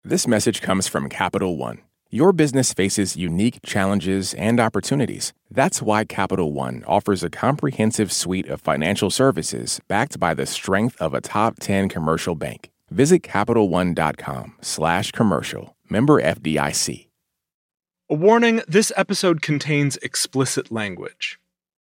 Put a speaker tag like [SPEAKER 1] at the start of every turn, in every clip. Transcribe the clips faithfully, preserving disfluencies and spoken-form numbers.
[SPEAKER 1] This message comes from Capital One. Your business faces unique challenges and opportunities. That's why Capital One offers a comprehensive suite of financial services backed by the strength of a top ten commercial bank. Visit CapitalOne.com slash commercial. Member F D I C.
[SPEAKER 2] A warning, this episode contains explicit language.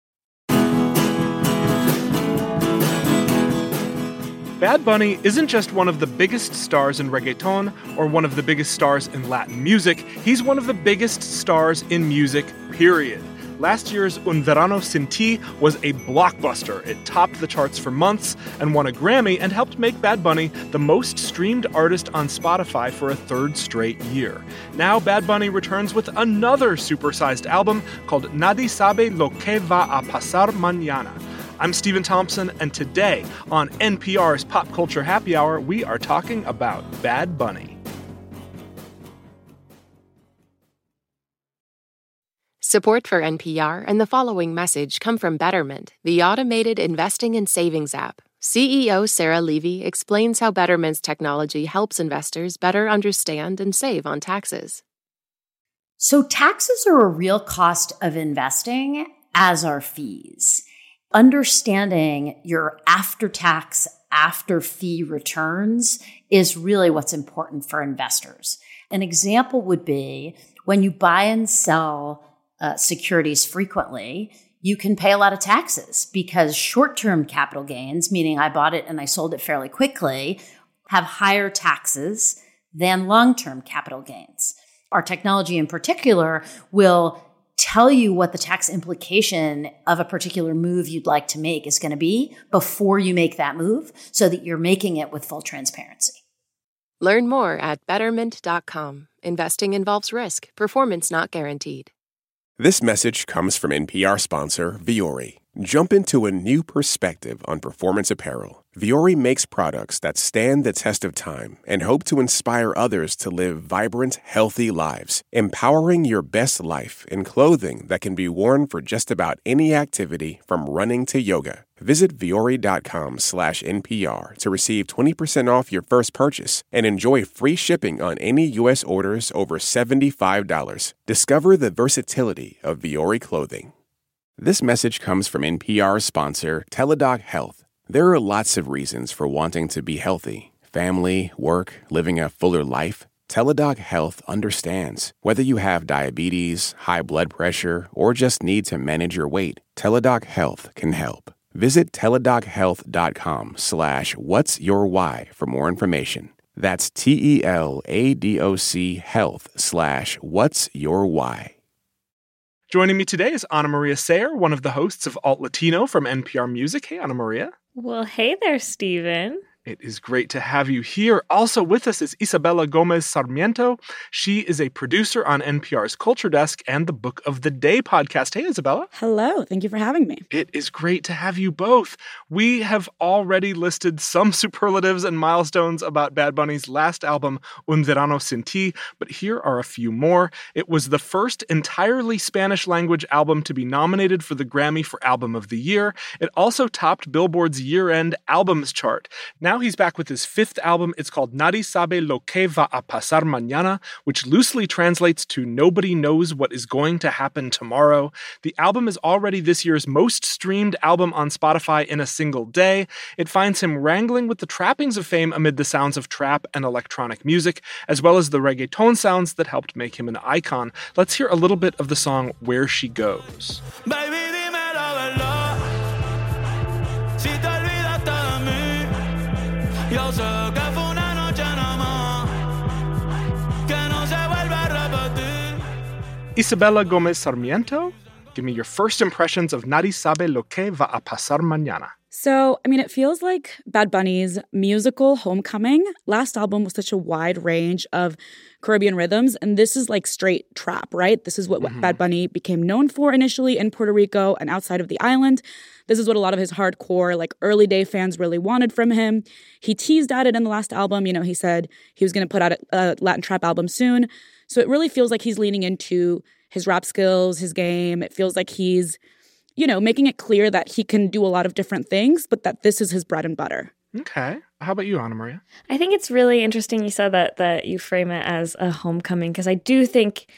[SPEAKER 2] Bad Bunny isn't just one of the biggest stars in reggaeton or one of the biggest stars in Latin music. He's one of the biggest stars in music, period. Last year's Un Verano Sin Ti was a blockbuster. It topped the charts for months and won a Grammy and helped make Bad Bunny the most streamed artist on Spotify for a third straight year. Now Bad Bunny returns with another supersized album called Nadie Sabe Lo Que Va a Pasar Mañana. I'm Stephen Thompson, and today on N P R's Pop Culture Happy Hour, we are talking about Bad Bunny.
[SPEAKER 3] Support for N P R and the following message come from Betterment, the automated investing and savings app. C E O Sarah Levy explains how Betterment's technology helps investors better understand and save on taxes.
[SPEAKER 4] So taxes are a real cost of investing, as are fees. Understanding your after-tax, after-fee returns is really what's important for investors. An example would be when you buy and sell uh, securities frequently, you can pay a lot of taxes because short-term capital gains, meaning I bought it and I sold it fairly quickly, have higher taxes than long-term capital gains. Our technology in particular will tell you what the tax implication of a particular move you'd like to make is going to be before you make that move so that you're making it with full transparency.
[SPEAKER 3] Learn more at betterment dot com. Investing involves risk. Performance not guaranteed.
[SPEAKER 1] This message comes from N P R sponsor Vuori. Jump into a new perspective on performance apparel. Vuori makes products that stand the test of time and hope to inspire others to live vibrant, healthy lives, empowering your best life in clothing that can be worn for just about any activity from running to yoga. Visit Vuori.com slash NPR to receive twenty percent off your first purchase and enjoy free shipping on any U S orders over seventy-five dollars. Discover the versatility of Vuori clothing. This message comes from N P R sponsor Teladoc Health. There are lots of reasons for wanting to be healthy. Family, work, living a fuller life. Teladoc Health understands. Whether you have diabetes, high blood pressure, or just need to manage your weight, Teladoc Health can help. Visit teladochealth.com slash what's your why for more information. That's T-E-L-A-D-O-C health slash what's your why.
[SPEAKER 2] Joining me today is Ana Maria Sayer, one of the hosts of Alt Latino from N P R Music. Hey, Ana Maria.
[SPEAKER 5] Well, hey there, Stephen.
[SPEAKER 2] It is great to have you here. Also with us is Isabella Gomez Sarmiento. She is a producer on N P R's Culture Desk and the Book of the Day podcast. Hey, Isabella.
[SPEAKER 6] Hello. Thank you for having me.
[SPEAKER 2] It is great to have you both. We have already listed some superlatives and milestones about Bad Bunny's last album, Un Verano Sin Ti, but here are a few more. It was the first entirely Spanish-language album to be nominated for the Grammy for Album of the Year. It also topped Billboard's year-end albums chart. Now he's back with his fifth album. It's called Nadie Sabe Lo Que Va a Pasar Mañana, which loosely translates to Nobody Knows What Is Going to Happen Tomorrow. The album is already this year's most streamed album on Spotify in a single day. It finds him wrangling with the trappings of fame amid the sounds of trap and electronic music, as well as the reggaeton sounds that helped make him an icon. Let's hear a little bit of the song Where She Goes. Baby, yo sé que fue una noche nada más, que no se vuelve a repetir. Isabella Gomez Sarmiento, give me your first impressions of Nadie Sabe Lo Que Va a Pasar Mañana.
[SPEAKER 6] So, I mean, it feels like Bad Bunny's musical homecoming. Last album was such a wide range of Caribbean rhythms, and this is like straight trap, right? This is what mm-hmm. Bad Bunny became known for initially in Puerto Rico and outside of the island. This is what a lot of his hardcore, like early day fans really wanted from him. He teased at it in the last album. You know, he said he was going to put out a, a Latin trap album soon. So it really feels like he's leaning into his rap skills, his game. It feels like he's, you know, making it clear that he can do a lot of different things, but that this is his bread and butter.
[SPEAKER 2] Okay. How about you, Anna Maria?
[SPEAKER 5] I think it's really interesting you said that that you frame it as a homecoming, because I do think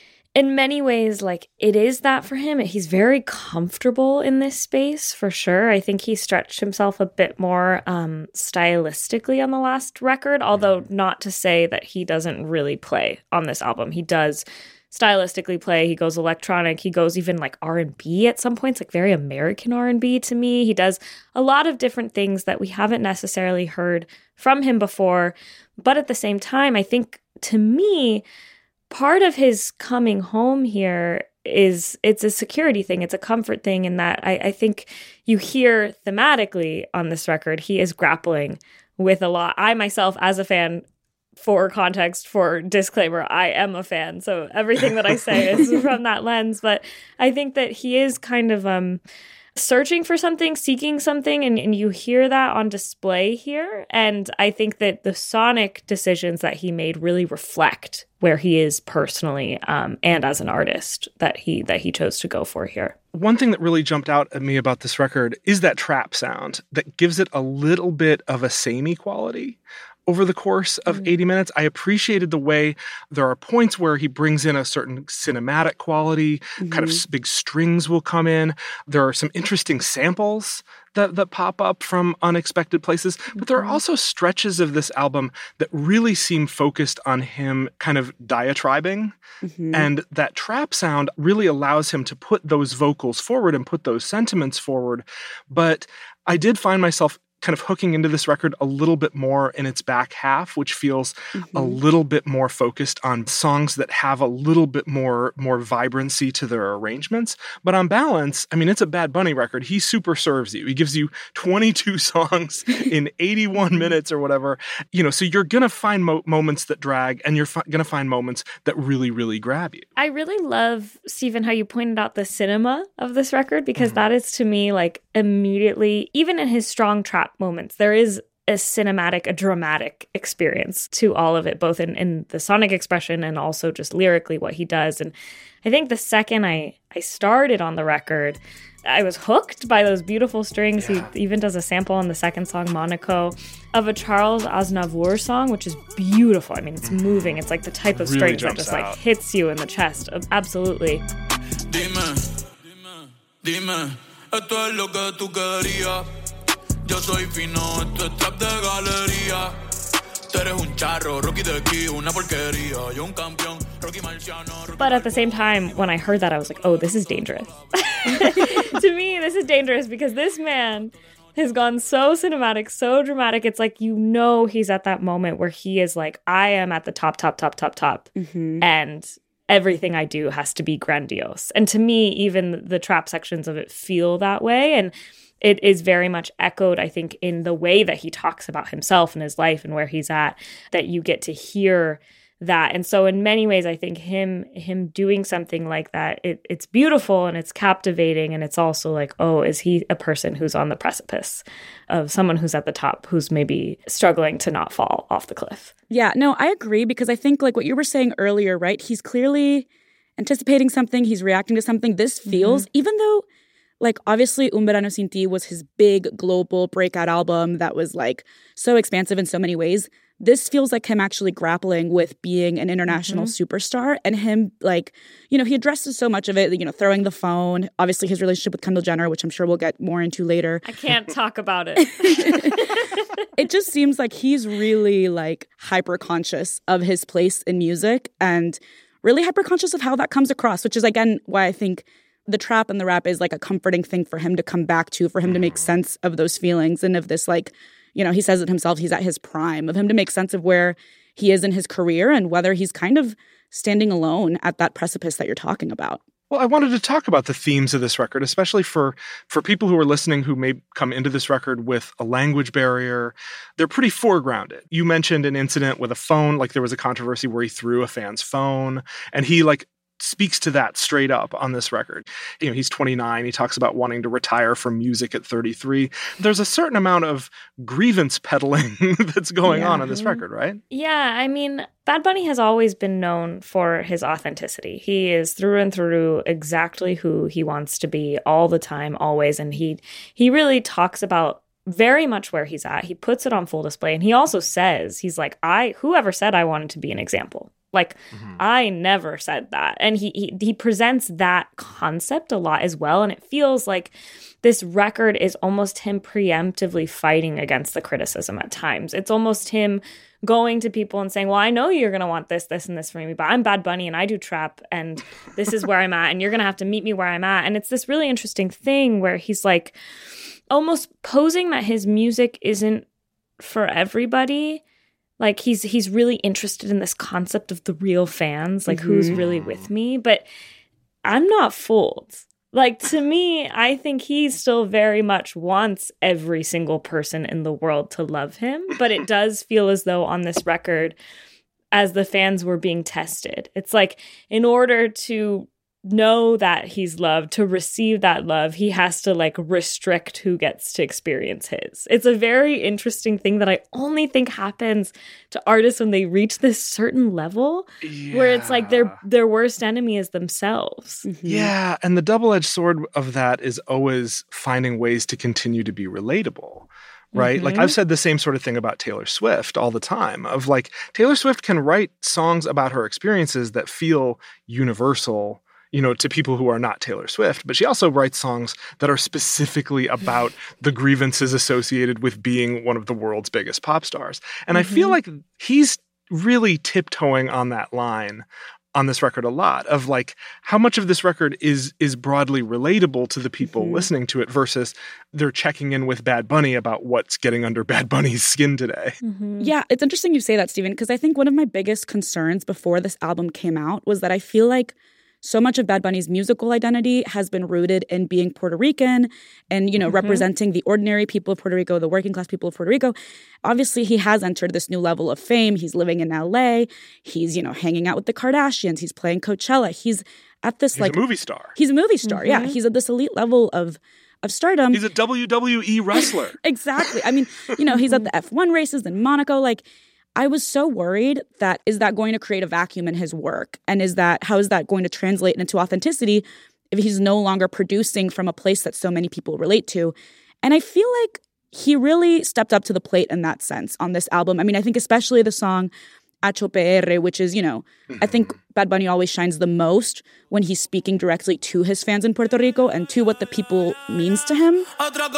[SPEAKER 5] in many ways, like, it is that for him. He's very comfortable in this space, for sure. I think he stretched himself a bit more um, stylistically on the last record, although not to say that he doesn't really play on this album. He does stylistically play. He goes electronic. He goes even like R and B at some points, like very American R and B to me. He does a lot of different things that we haven't necessarily heard from him before. But at the same time, I think to me, part of his coming home here is it's a security thing. It's a comfort thing in that I, I think you hear thematically on this record, he is grappling with a lot. I myself, as a fan, for context, for disclaimer, I am a fan. So everything that I say is from that lens. But I think that he is kind of um, searching for something, seeking something, and, and you hear that on display here. And I think that the sonic decisions that he made really reflect where he is personally um, and as an artist that he that he chose to go for here.
[SPEAKER 2] One thing that really jumped out at me about this record is that trap sound that gives it a little bit of a samey quality. Over the course of mm. eighty minutes, I appreciated the way there are points where he brings in a certain cinematic quality, mm-hmm. kind of big strings will come in. There are some interesting samples that, that pop up from unexpected places. Mm-hmm. But there are also stretches of this album that really seem focused on him kind of diatribing. Mm-hmm. And that trap sound really allows him to put those vocals forward and put those sentiments forward. But I did find myself kind of hooking into this record a little bit more in its back half, which feels mm-hmm. a little bit more focused on songs that have a little bit more more vibrancy to their arrangements. But on balance, I mean, it's a Bad Bunny record. He super serves you. He gives you twenty-two songs in eighty-one minutes or whatever. You know, so you're going to find mo- moments that drag, and you're fi- going to find moments that really, really grab you.
[SPEAKER 5] I really love, Stephen, how you pointed out the cinema of this record, because mm-hmm. that is, to me, like, immediately, even in his strong trap moments, there is a cinematic, a dramatic experience to all of it, both in, in the sonic expression and also just lyrically what he does. And I think the second I, I started on the record, I was hooked by those beautiful strings. Yeah. He even does a sample on the second song, Monaco, of a Charles Aznavour song, which is beautiful. I mean, it's moving. It's like the type of
[SPEAKER 2] really
[SPEAKER 5] strings that just
[SPEAKER 2] out.
[SPEAKER 5] like hits you in the chest. Absolutely.
[SPEAKER 7] Dime, dime, esto es lo que tú querías. Yo soy fino, esto es trap de galería. Tú eres un charro, Rocky de aquí, una porquería. Yo un campeón, Rocky Marciano.
[SPEAKER 5] But at the same time, when I heard that, I was like, oh, this is dangerous. To me, this is dangerous because this man has gone so cinematic, so dramatic. It's like, you know, he's at that moment where he is like, I am at the top, top, top, top, top. Mm-hmm. And everything I do has to be grandiose. And to me, even the trap sections of it feel that way. And it is very much echoed, I think, in the way that he talks about himself and his life and where he's at, that you get to hear that. And so in many ways, I think him him doing something like that, it, it's beautiful and it's captivating. And it's also like, oh, is he a person who's on the precipice of someone who's at the top, who's maybe struggling to not fall off the cliff?
[SPEAKER 6] Yeah, no, I agree, because I think like what you were saying earlier, right? He's clearly anticipating something. He's reacting to something. This feels, mm-hmm. even though like, obviously, Un Verano Sin Ti was his big global breakout album that was, like, so expansive in so many ways. This feels like him actually grappling with being an international mm-hmm. superstar, and him, like, you know, he addresses so much of it, you know, throwing the phone, obviously his relationship with Kendall Jenner, which I'm sure we'll get more into later.
[SPEAKER 5] I can't talk about it.
[SPEAKER 6] It just seems like he's really, like, hyper-conscious of his place in music and really hyper-conscious of how that comes across, which is, again, why I think the trap and the rap is like a comforting thing for him to come back to, for him to make sense of those feelings and of this, like, you know, he says it himself, he's at his prime, of him to make sense of where he is in his career and whether he's kind of standing alone at that precipice that you're talking about.
[SPEAKER 2] Well, I wanted to talk about the themes of this record, especially for, for people who are listening who may come into this record with a language barrier. They're pretty foregrounded. You mentioned an incident with a phone, like there was a controversy where he threw a fan's phone, and he, like, speaks to that straight up on this record. You know, he's twenty-nine. He talks about wanting to retire from music at thirty-three. There's a certain amount of grievance peddling that's going yeah. on on this record, right?
[SPEAKER 5] Yeah, I mean, Bad Bunny has always been known for his authenticity. He is through and through exactly who he wants to be all the time, always. And he he really talks about very much where he's at. He puts it on full display. And he also says, he's like, I, whoever said I wanted to be an example? Like, mm-hmm. I never said that. And he, he he presents that concept a lot as well. And it feels like this record is almost him preemptively fighting against the criticism at times. It's almost him going to people and saying, well, I know you're going to want this, this, and this from me, but I'm Bad Bunny and I do trap and this is where I'm at and you're going to have to meet me where I'm at. And it's this really interesting thing where he's like almost posing that his music isn't for everybody. Like he's he's really interested in this concept of the real fans, like mm-hmm. who's really with me. But I'm not fooled. Like, to me, I think he still very much wants every single person in the world to love him. But it does feel as though on this record, as the fans were being tested, it's like in order to know that he's loved, to receive that love, he has to like restrict who gets to experience his. It's a very interesting thing that I only think happens to artists when they reach this certain level yeah. where it's like their their worst enemy is themselves.
[SPEAKER 2] Mm-hmm. Yeah, and the double-edged sword of that is always finding ways to continue to be relatable. Right? Mm-hmm. Like I've said the same sort of thing about Taylor Swift all the time of like Taylor Swift can write songs about her experiences that feel universal, you know, to people who are not Taylor Swift, but she also writes songs that are specifically about the grievances associated with being one of the world's biggest pop stars. And mm-hmm. I feel like he's really tiptoeing on that line on this record a lot of like how much of this record is is broadly relatable to the people mm-hmm. listening to it versus they're checking in with Bad Bunny about what's getting under Bad Bunny's skin today.
[SPEAKER 6] Mm-hmm. Yeah, it's interesting you say that, Stephen, because I think one of my biggest concerns before this album came out was that I feel like so much of Bad Bunny's musical identity has been rooted in being Puerto Rican and, you know, mm-hmm. representing the ordinary people of Puerto Rico, the working class people of Puerto Rico. Obviously, he has entered this new level of fame. He's living in L A. He's, you know, hanging out with the Kardashians. He's playing Coachella. He's at this,
[SPEAKER 2] he's
[SPEAKER 6] like...
[SPEAKER 2] He's a movie star.
[SPEAKER 6] He's a movie star, mm-hmm. yeah. He's at this elite level of of stardom.
[SPEAKER 2] He's a W W E wrestler.
[SPEAKER 6] Exactly. I mean, you know, he's at the F one races in Monaco, like... I was so worried that is that going to create a vacuum in his work? And is that how is that going to translate into authenticity if he's no longer producing from a place that so many people relate to? And I feel like he really stepped up to the plate in that sense on this album. I mean, I think especially the song Hacho P R, which is, you know, I think Bad Bunny always shines the most when he's speaking directly to his fans in Puerto Rico and to what the people means to him.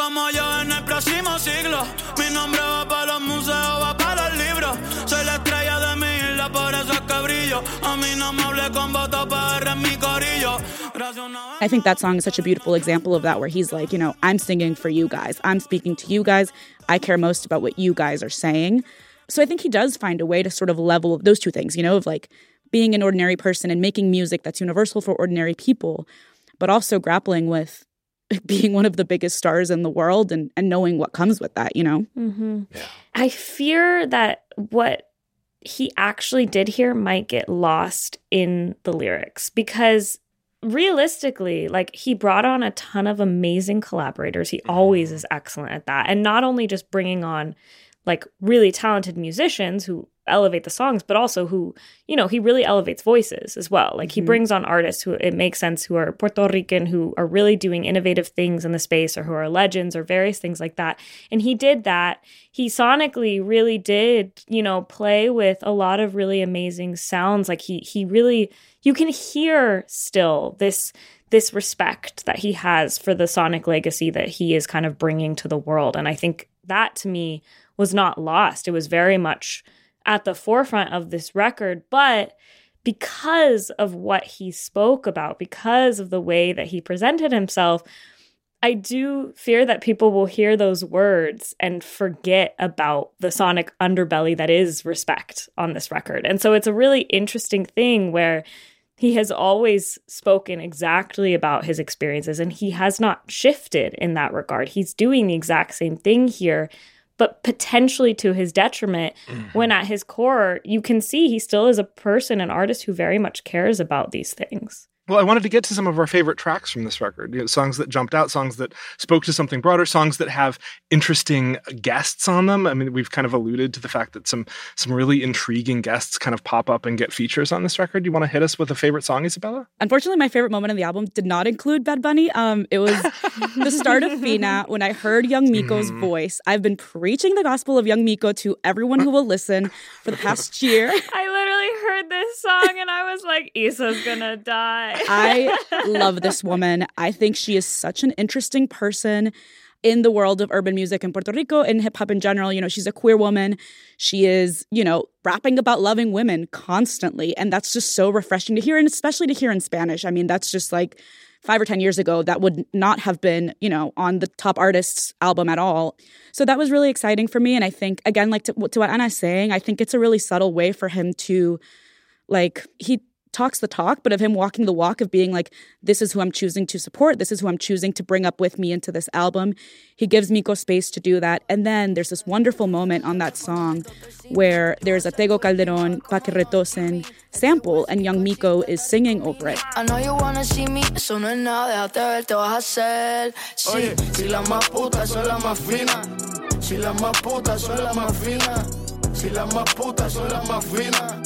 [SPEAKER 6] I think that song is such a beautiful example of that, where he's like, you know, I'm singing for you guys. I'm speaking to you guys. I care most about what you guys are saying. So I think he does find a way to sort of level those two things, you know, of like being an ordinary person and making music that's universal for ordinary people, but also grappling with being one of the biggest stars in the world and, and knowing what comes with that, you know?
[SPEAKER 5] Mm-hmm. Yeah. I fear that what he actually did here might get lost in the lyrics because realistically, like he brought on a ton of amazing collaborators. He always is excellent at that. And not only just bringing on like really talented musicians who elevate the songs, but also who, you know, he really elevates voices as well. Like mm-hmm. he brings on artists who it makes sense, who are Puerto Rican, who are really doing innovative things in the space or who are legends or various things like that. And he did that. He sonically really did, you know, play with a lot of really amazing sounds. Like he he really, you can hear still this this respect that he has for the sonic legacy that he is kind of bringing to the world. And I think that to me was not lost. It was very much at the forefront of this record, but because of what he spoke about, because of the way that he presented himself, I do fear that people will hear those words and forget about the sonic underbelly that is respect on this record. And so it's a really interesting thing where he has always spoken exactly about his experiences and he has not shifted in that regard. He's doing the exact same thing here, but potentially to his detriment, mm-hmm. when at his core, you can see he still is a person, an artist who very much cares about these things.
[SPEAKER 2] Well, I wanted to get to some of our favorite tracks from this record, you know, songs that jumped out, songs that spoke to something broader, songs that have interesting guests on them. I mean, we've kind of alluded to the fact that some some really intriguing guests kind of pop up and get features on this record. You want to hit us with a favorite song, Isabella?
[SPEAKER 6] Unfortunately, my favorite moment in the album did not include Bad Bunny. Um, it was the start of Fina when I heard Young Miko's mm. voice. I've been preaching the gospel of Young Miko to everyone who will listen for the past year.
[SPEAKER 5] I literally heard this song and I was like, Issa's gonna die.
[SPEAKER 6] I love this woman. I think she is such an interesting person in the world of urban music in Puerto Rico and hip-hop in general. You know, she's a queer woman. She is, you know, rapping about loving women constantly. And that's just so refreshing to hear, and especially to hear in Spanish. I mean, that's just like five or ten years ago, that would not have been, you know, on the top artists album at all. So that was really exciting for me. And I think, again, like to, to what Anna's saying, I think it's a really subtle way for him to, like, he talks the talk, but of him walking the walk of being like, this is who I'm choosing to support. This is who I'm choosing to bring up with me into this album. He gives Miko space to do that. And then there's this wonderful moment on that song where there's a Tego Calderón, Pa' que retosen sample, and Young Miko is singing over it.
[SPEAKER 8] I know you wanna see me, eso no es nada, déjate ver, te vas a hacer. Sí, si la más puta, son la más fina. Si la más puta, son la más fina. Si la más puta, son la más fina.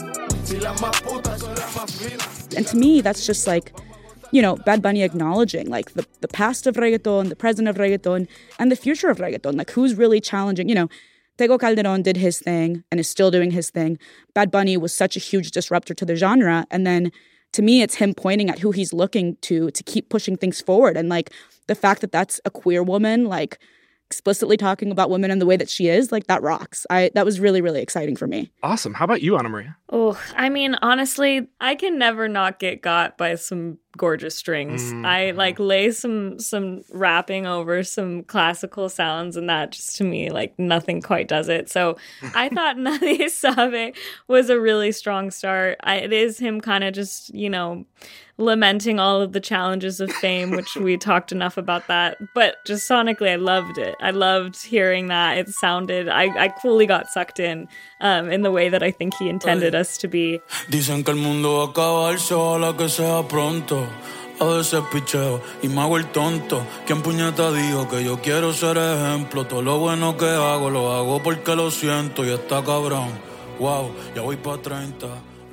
[SPEAKER 6] And to me, that's just like, you know, Bad Bunny acknowledging like the, the past of reggaeton, the present of reggaeton, and the future of reggaeton. Like, who's really challenging? You know, Tego Calderón did his thing and is still doing his thing. Bad Bunny was such a huge disruptor to the genre. And then to me, it's him pointing at who he's looking to to keep pushing things forward. And like the fact that that's a queer woman, like explicitly talking about women in the way that she is, like that rocks. I that was really, really exciting for me.
[SPEAKER 2] Awesome. How about you, Anna Maria?
[SPEAKER 5] Oh, I mean, honestly, I can never not get got by some gorgeous strings. Mm. I like lay some some rapping over some classical sounds, and that just to me, like nothing quite does it. So I thought Nadie Sabe was a really strong start. I, it is him kind of just, you know, lamenting all of the challenges of fame, which we talked enough about that. But just sonically, I loved it. I loved hearing that. It sounded, I, I fully got sucked in um, in the way that I think he intended us to be.
[SPEAKER 7] Dicen que el mundo va a acabarse, ojalá que sea pronto. A veces picheo y me hago el tonto. ¿Quién puñeta dijo que yo quiero ser ejemplo? Todo lo bueno que hago, lo hago porque lo siento y está cabrón. Wow, ya voy pa' treinta.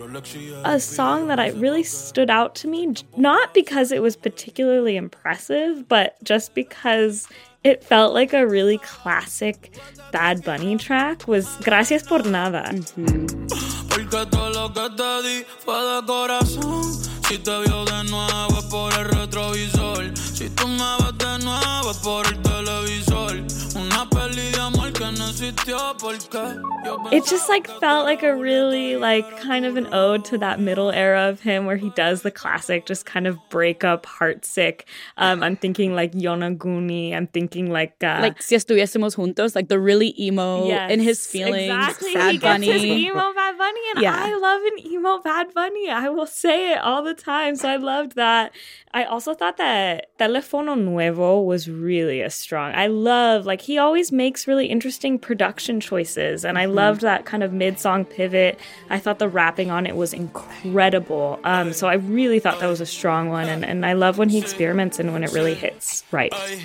[SPEAKER 5] A song that I really stood out to me, not because it was particularly impressive, but just because it felt like a really classic Bad Bunny track, was Gracias por Nada. Mm-hmm.
[SPEAKER 7] Porque todo lo que te di fue de corazón. Si te vio de nuevo es por el retrovisor. Si tú me ves de nuevo es por el televisor. Una peli de amor que no existió porque
[SPEAKER 5] it just like felt like a really like kind of an ode to that middle era of him where he does the classic just kind of breakup heartsick. Um, I'm thinking like Yonaguni. I'm thinking like uh,
[SPEAKER 6] like Si Estuviésemos Juntos, like the really emo
[SPEAKER 5] yes,
[SPEAKER 6] in his feelings.
[SPEAKER 5] Exactly.
[SPEAKER 6] Bad
[SPEAKER 5] he
[SPEAKER 6] Bunny.
[SPEAKER 5] Gets his emo Bad Bunny, and
[SPEAKER 6] yeah.
[SPEAKER 5] I love an emo Bad Bunny. I will say it all the time. So I loved that. I also thought that Telefono Nuevo was really a strong. I love, like, he always makes really interesting production choices, and I mm-hmm. loved that kind of mid-song pivot. I thought the rapping on it was incredible. Um, so I really thought that was a strong one, and, and I love when he experiments and when it really hits right.
[SPEAKER 7] Ay,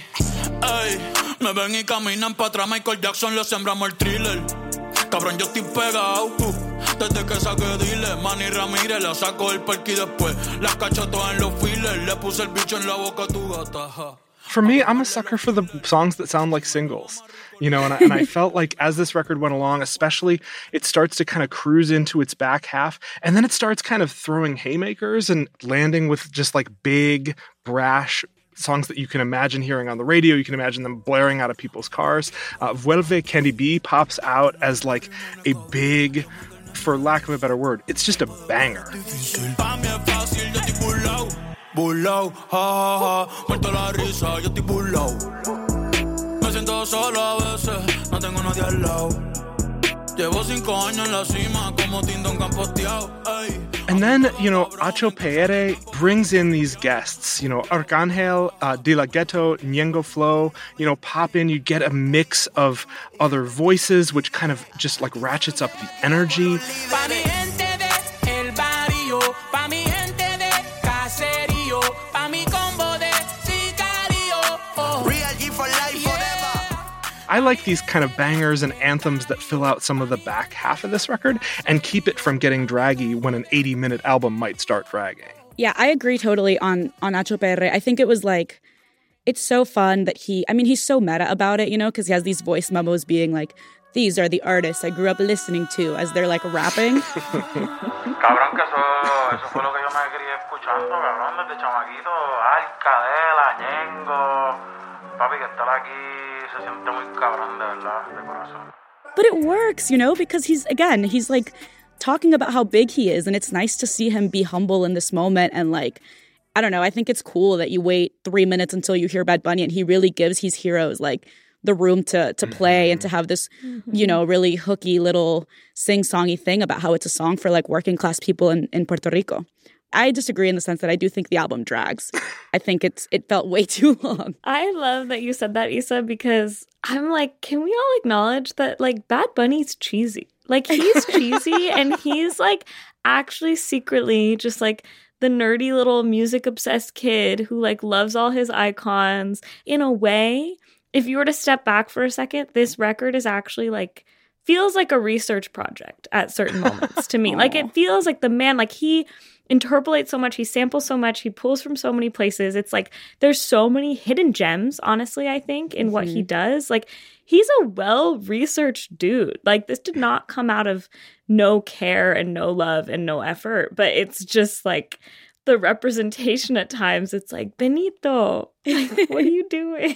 [SPEAKER 7] ay, me ven y caminan pa' atrás, Michael Jackson le sembramos el thriller. Cabrón, yo estoy pegado, uh, desde que saqué dile, Manny Ramírez la saco del parque y después las cacho todas en los fillers, le puse el bicho en la boca a tu gata, ja.
[SPEAKER 2] For me, I'm a sucker for the songs that sound like singles, you know, and I, and I felt like as this record went along, especially, it starts to kind of cruise into its back half, and then it starts kind of throwing haymakers and landing with just like big, brash songs that you can imagine hearing on the radio. You can imagine them blaring out of people's cars. Uh, Vuelve Candy B pops out as like a big, for lack of a better word, it's just a banger.
[SPEAKER 7] Burlao, ha ha ha, muerto la risa, yo estoy burlao. Me siento solo a veces, no tengo nadie al lado. Llevo cinco años en la cima, como Tindón Campoteado, ay.
[SPEAKER 2] And then, you know, Acho Pereira brings in these guests, you know, Arcángel, uh, De La Ghetto, Ñengo Flow, you know, pop in, you get a mix of other voices, which kind of just like ratchets up the energy.
[SPEAKER 8] Pa' mi gente de El Barrio, pa' mi gente de Caserío.
[SPEAKER 2] I like these kind of bangers and anthems that fill out some of the back half of this record and keep it from getting draggy when an eighty-minute album might start dragging.
[SPEAKER 6] Yeah, I agree totally on, on Nacho P R. I think it was like, it's so fun that he, I mean, he's so meta about it, you know, because he has these voice memos being like, these are the artists I grew up listening to, as they're like rapping.
[SPEAKER 9] Cabrón, que eso, eso fue lo que yo me quería escuchando, cabrón, desde chamaquito. Alcadela, Ñengo. Papi, que estar aquí se siente muy cabrón, de verdad, de corazón.
[SPEAKER 6] But it works, you know, because he's, again, he's like talking about how big he is, and it's nice to see him be humble in this moment and like, I don't know, I think it's cool that you wait three minutes until you hear Bad Bunny, and he really gives his heroes like the room to to play and to have this, mm-hmm. you know, really hooky little sing-songy thing about how it's a song for like working class people in, in Puerto Rico. I disagree in the sense that I do think the album drags. I think it's it felt way too long.
[SPEAKER 5] I love that you said that, Issa, because I'm like, can we all acknowledge that like Bad Bunny's cheesy? Like he's cheesy and he's like actually secretly just like the nerdy little music obsessed kid who like loves all his icons. In a way, if you were to step back for a second, this record is actually like feels like a research project at certain moments to me. Like it feels like the man, like he interpolates so much, he samples so much, he pulls from so many places. It's like there's so many hidden gems, honestly, I think, in mm-hmm. what he does. Like he's a well-researched dude. Like this did not come out of no care and no love and no effort, but it's just like the representation at times. It's like, Benito, like, what are you doing?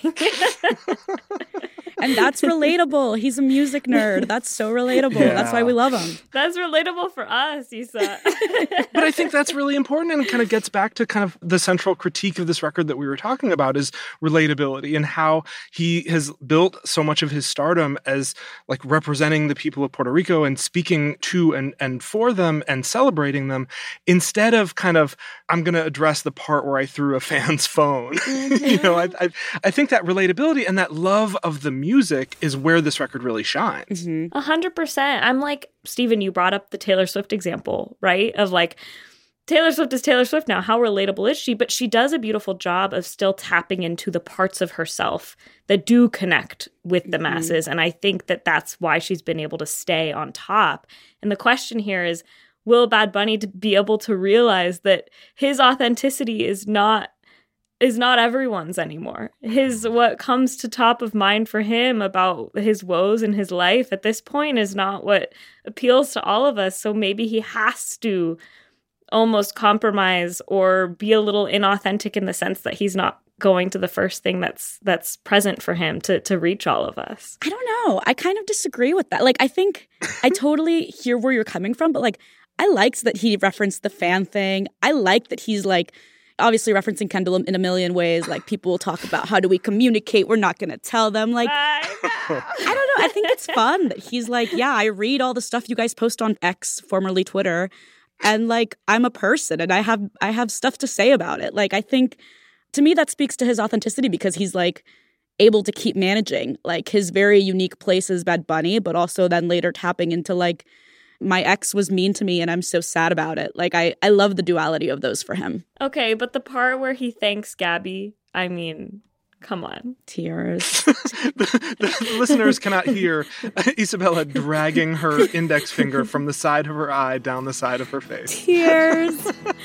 [SPEAKER 6] And that's relatable. He's a music nerd. That's so relatable. Yeah. That's why we love him.
[SPEAKER 5] That's relatable for us, Issa.
[SPEAKER 2] But I think that's really important, and it kind of gets back to kind of the central critique of this record that we were talking about is relatability and how he has built so much of his stardom as like representing the people of Puerto Rico and speaking to and, and for them and celebrating them instead of kind of, I'm going to address the part where I threw a fan's phone. You know, I, I I think that relatability and that love of the music is where this record really shines.
[SPEAKER 5] A hundred percent. I'm like, Stephen, you brought up the Taylor Swift example, right? Of like, Taylor Swift is Taylor Swift now. How relatable is she? But she does a beautiful job of still tapping into the parts of herself that do connect with the mm-hmm. masses. And I think that that's why she's been able to stay on top. And the question here is, will Bad Bunny be able to realize that his authenticity is not is not everyone's anymore? His what comes to top of mind for him about his woes in his life at this point is not what appeals to all of us. So maybe he has to almost compromise or be a little inauthentic in the sense that he's not going to the first thing that's that's present for him to to reach all of us.
[SPEAKER 6] I don't know. I kind of disagree with that. Like, I think I totally hear where you're coming from, but like, I liked that he referenced the fan thing. I like that he's like, obviously referencing Kendall in a million ways. Like, people will talk about how do we communicate? We're not going to tell them. Like, I, I don't know. I think it's fun that he's like, yeah, I read all the stuff you guys post on X, formerly Twitter, and like, I'm a person and I have I have stuff to say about it. Like, I think to me that speaks to his authenticity because he's like able to keep managing like his very unique place as Bad Bunny, but also then later tapping into like, my ex was mean to me and I'm so sad about it. Like, I, I love the duality of those for him.
[SPEAKER 5] Okay, but the part where he thanks Gabby, I mean, come on.
[SPEAKER 6] Tears.
[SPEAKER 2] the, the listeners cannot hear Isabella dragging her index finger from the side of her eye down the side of her face.
[SPEAKER 6] Tears.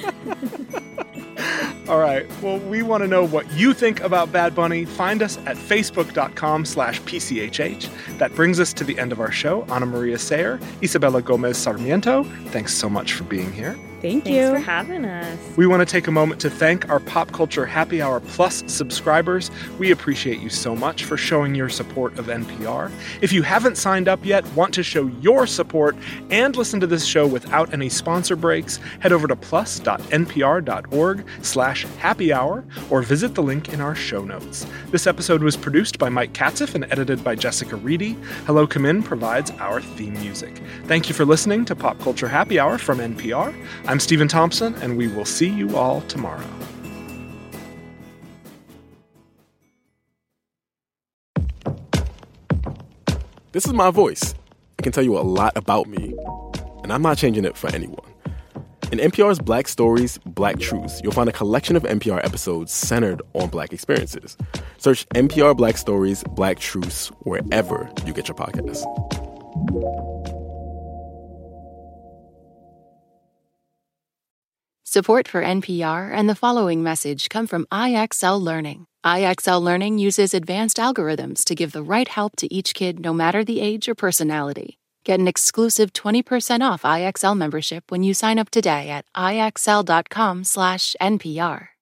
[SPEAKER 2] All right. Well, we want to know what you think about Bad Bunny. Find us at facebook.com slash PCHH. That brings us to the end of our show. Ana Maria Sayer, Isabella Gomez Sarmiento, thanks so much for being here.
[SPEAKER 6] Thank
[SPEAKER 5] Thanks
[SPEAKER 6] you.
[SPEAKER 5] for having us.
[SPEAKER 2] We want to take a moment to thank our Pop Culture Happy Hour Plus subscribers. We appreciate you so much for showing your support of N P R. If you haven't signed up yet, want to show your support, and listen to this show without any sponsor breaks, head over to plus.npr.org slash happy hour or visit the link in our show notes. This episode was produced by Mike Katzeff and edited by Jessica Reedy. Hello Come In provides our theme music. Thank you for listening to Pop Culture Happy Hour from N P R. I'm Stephen Thompson, and we will see you all tomorrow.
[SPEAKER 1] This is my voice. It can tell you a lot about me, and I'm not changing it for anyone. In N P R's Black Stories, Black Truths, you'll find a collection of N P R episodes centered on Black experiences. Search N P R Black Stories, Black Truths wherever you get your podcasts.
[SPEAKER 3] Support for N P R and the following message come from I X L Learning. I X L Learning uses advanced algorithms to give the right help to each kid no matter the age or personality. Get an exclusive twenty percent off I X L membership when you sign up today at I X L dot com slash N P R.